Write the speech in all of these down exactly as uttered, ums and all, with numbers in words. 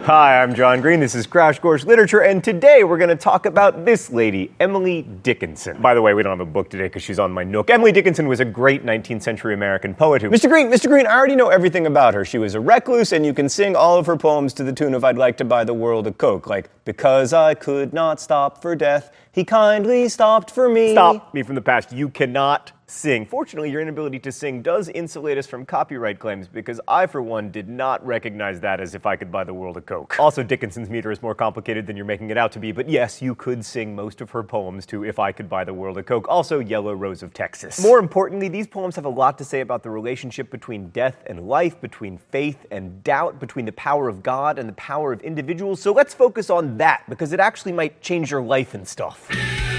Hi, I'm John Green. This is Crash Course Literature, and today we're going to talk about this lady, Emily Dickinson. By the way, we don't have a book today because she's on my Nook. Emily Dickinson was a great nineteenth century American poet who... Mister Green, Mister Green, I already know everything about her. She was a recluse, and you can sing all of her poems to the tune of I'd Like to Buy the World a Coke, like, because I could not stop for death, he kindly stopped for me. Stop me from the past. You cannot sing. Fortunately, your inability to sing does insulate us from copyright claims, because I, for one, did not recognize that as If I Could Buy the World a Coke. Also, Dickinson's meter is more complicated than you're making it out to be, but yes, you could sing most of her poems to If I Could Buy the World a Coke, also Yellow Rose of Texas. More importantly, these poems have a lot to say about the relationship between death and life, between faith and doubt, between the power of God and the power of individuals, so let's focus on that, because it actually might change your life and stuff.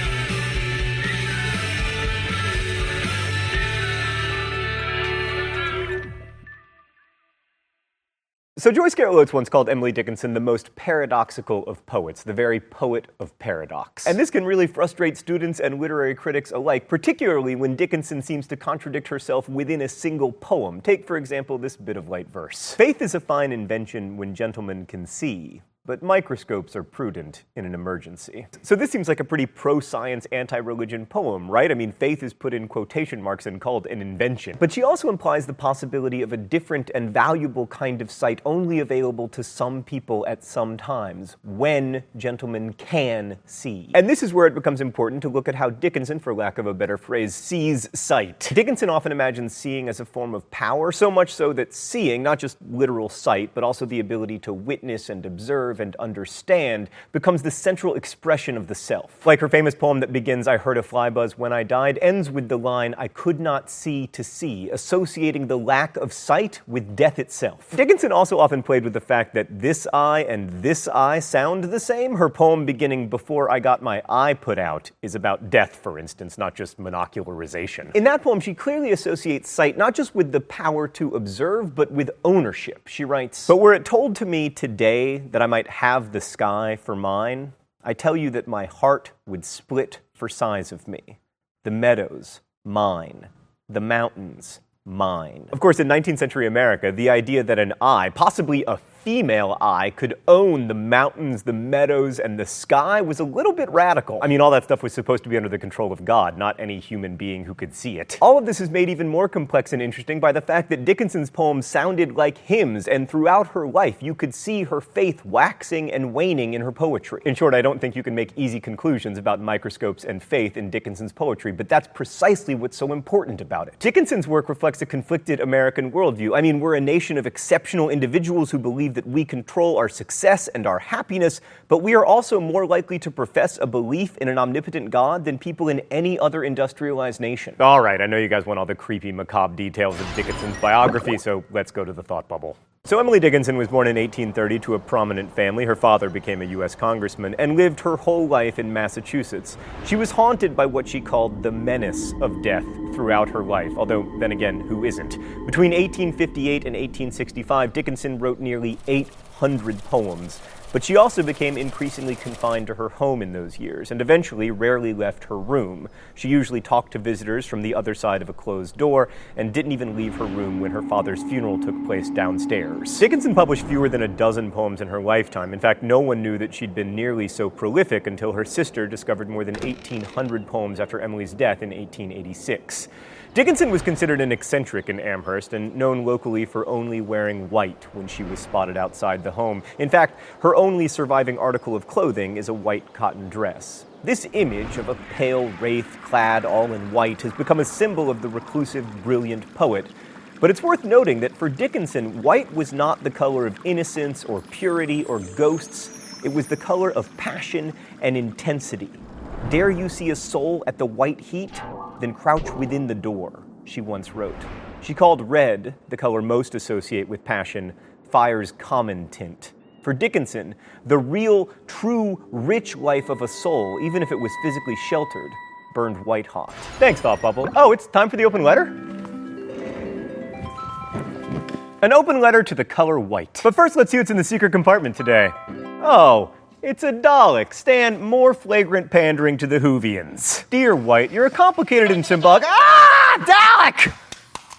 So Joyce Carol Oates once called Emily Dickinson the most paradoxical of poets, the very poet of paradox. And this can really frustrate students and literary critics alike, particularly when Dickinson seems to contradict herself within a single poem. Take, for example, this bit of light verse. Faith is a fine invention when gentlemen can see, but microscopes are prudent in an emergency. So this seems like a pretty pro-science, anti-religion poem, right? I mean, faith is put in quotation marks and called an invention. But she also implies the possibility of a different and valuable kind of sight only available to some people at some times, when gentlemen can see. And this is where it becomes important to look at how Dickinson, for lack of a better phrase, sees sight. Dickinson often imagines seeing as a form of power, so much so that seeing, not just literal sight, but also the ability to witness and observe and understand, becomes the central expression of the self. Like her famous poem that begins, I heard a fly buzz when I died, ends with the line, I could not see to see, associating the lack of sight with death itself. Dickinson also often played with the fact that this eye and this eye sound the same. Her poem beginning, Before I Got My Eye Put Out, is about death, for instance, not just monocularization. In that poem, she clearly associates sight not just with the power to observe, but with ownership. She writes, but were it told to me today that I might have the sky for mine, I tell you that my heart would split for size of me. The meadows, mine. The mountains, mine. Of course, in nineteenth century America, the idea that an eye, possibly a female eye, could own the mountains, the meadows, and the sky was a little bit radical. I mean, all that stuff was supposed to be under the control of God, not any human being who could see it. All of this is made even more complex and interesting by the fact that Dickinson's poems sounded like hymns, and throughout her life, you could see her faith waxing and waning in her poetry. In short, I don't think you can make easy conclusions about microscopes and faith in Dickinson's poetry, but that's precisely what's so important about it. Dickinson's work reflects a conflicted American worldview. I mean, we're a nation of exceptional individuals who believe that we control our success and our happiness, but we are also more likely to profess a belief in an omnipotent God than people in any other industrialized nation. All right, I know you guys want all the creepy, macabre details of Dickinson's biography, so let's go to the thought bubble. So Emily Dickinson was born in eighteen thirty to a prominent family. Her father became a U S congressman and lived her whole life in Massachusetts. She was haunted by what she called the menace of death throughout her life, although then again, who isn't? Between eighteen fifty-eight and eighteen sixty-five, Dickinson wrote nearly eight hundred poems. But she also became increasingly confined to her home in those years, and eventually rarely left her room. She usually talked to visitors from the other side of a closed door, and didn't even leave her room when her father's funeral took place downstairs. Dickinson published fewer than a dozen poems in her lifetime. In fact, no one knew that she'd been nearly so prolific until her sister discovered more than eighteen hundred poems after Emily's death in eighteen eighty-six. Dickinson was considered an eccentric in Amherst and known locally for only wearing white when she was spotted outside the home. In fact, her only surviving article of clothing is a white cotton dress. This image of a pale wraith clad all in white has become a symbol of the reclusive, brilliant poet. But it's worth noting that for Dickinson, white was not the color of innocence or purity or ghosts. It was the color of passion and intensity. Dare you see a soul at the white heat? Then crouch within the door, she once wrote. She called red, the color most associate with passion, fire's common tint. For Dickinson, the real, true, rich life of a soul, even if it was physically sheltered, burned white hot. Thanks, Thought Bubble. Oh, it's time for the open letter? An open letter to the color white. But first, let's see what's in the secret compartment today. Oh, it's a Dalek. Stan, more flagrant pandering to the Whovians. Dear White, you're a complicated and symbolic... Ah! Dalek!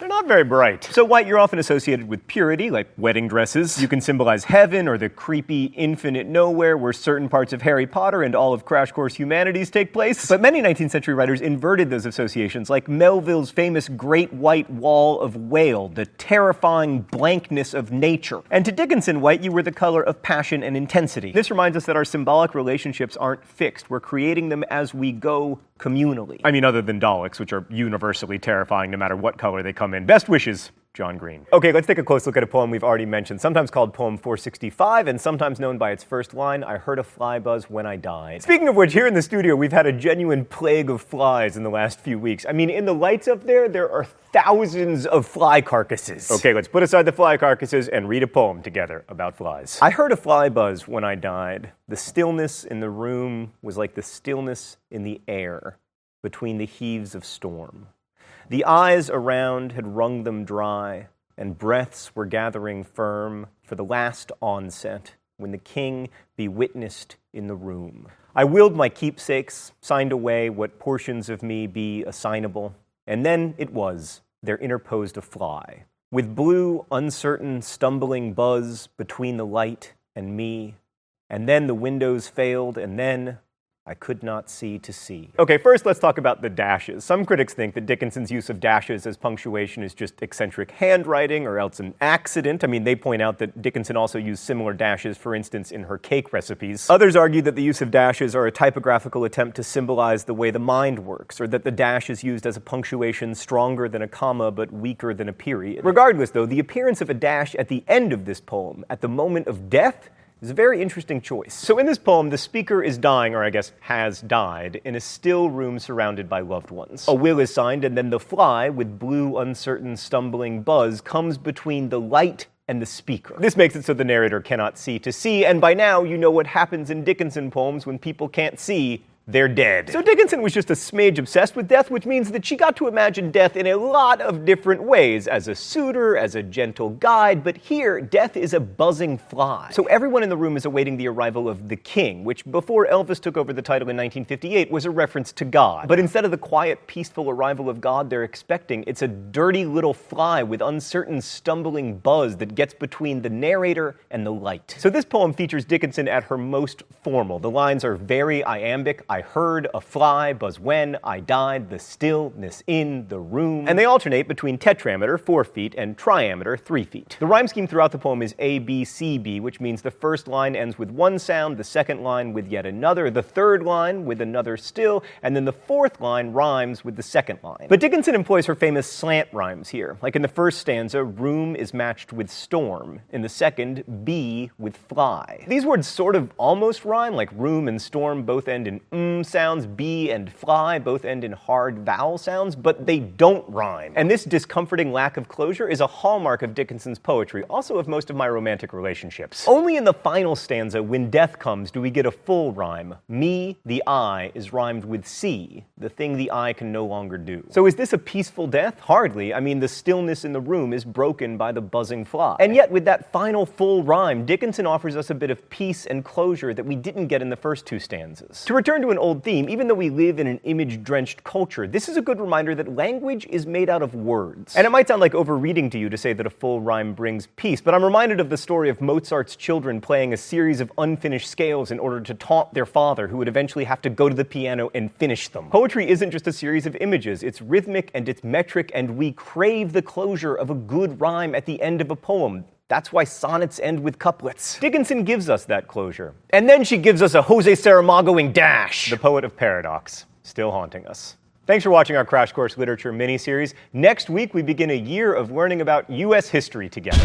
not very bright. So white, you're often associated with purity, like wedding dresses. You can symbolize heaven or the creepy infinite nowhere where certain parts of Harry Potter and all of Crash Course Humanities take place. But many nineteenth century writers inverted those associations, like Melville's famous Great White Wall of Wail, the terrifying blankness of nature. And to Dickinson, white, you were the color of passion and intensity. This reminds us that our symbolic relationships aren't fixed. We're creating them as we go communally. I mean, other than Daleks, which are universally terrifying no matter what color they come in. Best wishes, John Green. Okay, let's take a close look at a poem we've already mentioned, sometimes called Poem four sixty-five, and sometimes known by its first line, I heard a fly buzz when I died. Speaking of which, here in the studio, we've had a genuine plague of flies in the last few weeks. I mean, in the lights up there, there are thousands of fly carcasses. Okay, let's put aside the fly carcasses and read a poem together about flies. I heard a fly buzz when I died. The stillness in the room was like the stillness in the air between the heaves of storm. The eyes around had wrung them dry, and breaths were gathering firm for the last onset, when the king be witnessed in the room. I willed my keepsakes, signed away what portions of me be assignable, and then it was, there interposed a fly, with blue, uncertain, stumbling buzz between the light and me, and then the windows failed, and then I could not see to see. Okay, first let's talk about the dashes. Some critics think that Dickinson's use of dashes as punctuation is just eccentric handwriting or else an accident. I mean, they point out that Dickinson also used similar dashes, for instance, in her cake recipes. Others argue that the use of dashes are a typographical attempt to symbolize the way the mind works, or that the dash is used as a punctuation stronger than a comma but weaker than a period. Regardless, though, the appearance of a dash at the end of this poem, at the moment of death, is a very interesting choice. So in this poem, the speaker is dying, or I guess has died, in a still room surrounded by loved ones. A will is signed, and then the fly, with blue, uncertain, stumbling buzz, comes between the light and the speaker. This makes it so the narrator cannot see to see, and by now you know what happens in Dickinson poems when people can't see. They're dead. So Dickinson was just a smidge obsessed with death, which means that she got to imagine death in a lot of different ways, as a suitor, as a gentle guide, but here, death is a buzzing fly. So everyone in the room is awaiting the arrival of the king, which before Elvis took over the title in nineteen fifty-eight was a reference to God. But instead of the quiet, peaceful arrival of God they're expecting, it's a dirty little fly with uncertain, stumbling buzz that gets between the narrator and the light. So this poem features Dickinson at her most formal. The lines are very iambic. I heard a fly buzz when I died, the stillness in the room. And they alternate between tetrameter, four feet, and triameter, three feet. The rhyme scheme throughout the poem is A, B, C, B, which means the first line ends with one sound, the second line with yet another, the third line with another still, and then the fourth line rhymes with the second line. But Dickinson employs her famous slant rhymes here. Like in the first stanza, room is matched with storm. In the second, bee with fly. These words sort of almost rhyme, like room and storm both end in mm sounds, bee and fly both end in hard vowel sounds, but they don't rhyme. And this discomforting lack of closure is a hallmark of Dickinson's poetry, also of most of my romantic relationships. Only in the final stanza, when death comes, do we get a full rhyme. Me, the I, is rhymed with see, the thing the eye can no longer do. So is this a peaceful death? Hardly. I mean, the stillness in the room is broken by the buzzing fly. And yet, with that final full rhyme, Dickinson offers us a bit of peace and closure that we didn't get in the first two stanzas. To return to an old theme, even though we live in an image-drenched culture, this is a good reminder that language is made out of words. And it might sound like overreading to you to say that a full rhyme brings peace, but I'm reminded of the story of Mozart's children playing a series of unfinished scales in order to taunt their father, who would eventually have to go to the piano and finish them. Poetry isn't just a series of images, it's rhythmic and it's metric, and we crave the closure of a good rhyme at the end of a poem. That's why sonnets end with couplets. Dickinson gives us that closure. And then she gives us a Jose Saramagoing dash. The poet of paradox, still haunting us. Thanks for watching our Crash Course Literature mini-series. Next week, we begin a year of learning about U S history together.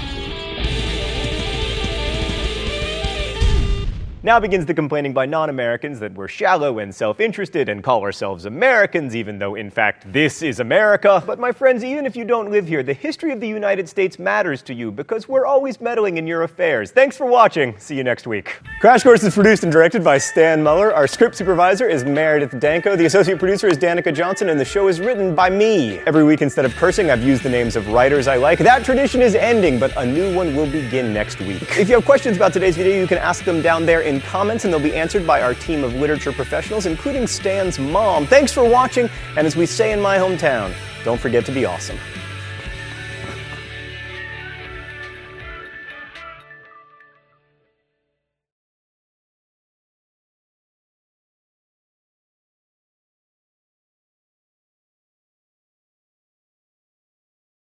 Now begins the complaining by non-Americans that we're shallow and self-interested and call ourselves Americans, even though, in fact, this is America. But my friends, even if you don't live here, the history of the United States matters to you because we're always meddling in your affairs. Thanks for watching. See you next week. Crash Course is produced and directed by Stan Muller. Our script supervisor is Meredith Danko. The associate producer is Danica Johnson, and the show is written by me. Every week, instead of cursing, I've used the names of writers I like. That tradition is ending, but a new one will begin next week. If you have questions about today's video, you can ask them down there in comments, and they'll be answered by our team of literature professionals, including Stan's mom. Thanks for watching, and as we say in my hometown, don't forget to be awesome.